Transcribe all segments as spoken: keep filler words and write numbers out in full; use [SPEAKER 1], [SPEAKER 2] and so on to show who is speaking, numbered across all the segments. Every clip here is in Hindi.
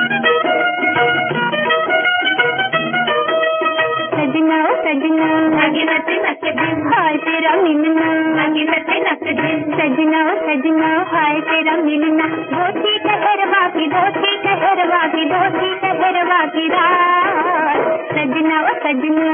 [SPEAKER 1] सजना सजना आगे नच नच दिन हाय तेरा मिलना आगे नच नच दिन सजना सजना हाय तेरा मिलना धोती कहरवा की धोती कहरवा की धोती कहरवा की रात सजना ओ सजना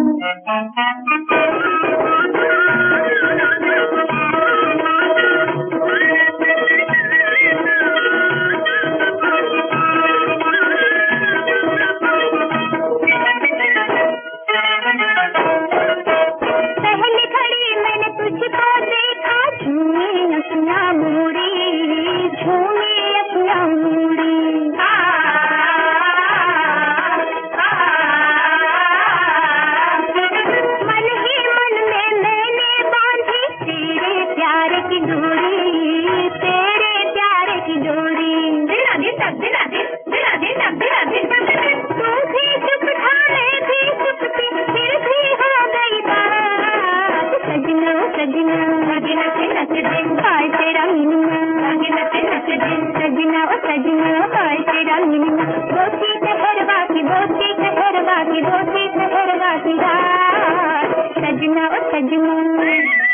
[SPEAKER 1] सजना ओ सजना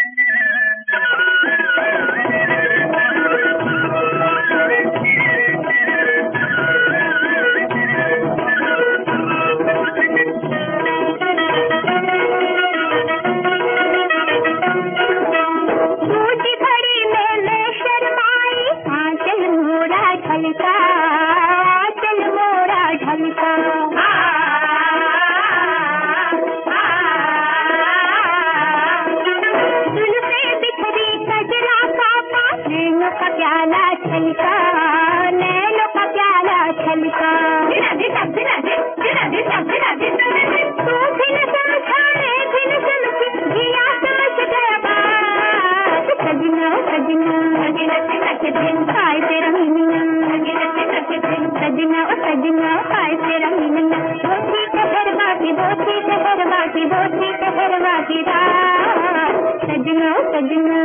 [SPEAKER 1] सजना ओ सजना हाय तेरा मिलना धोती कहरवा की धोती कहरवा की धोती कहरवा की रात सजना ओ सजना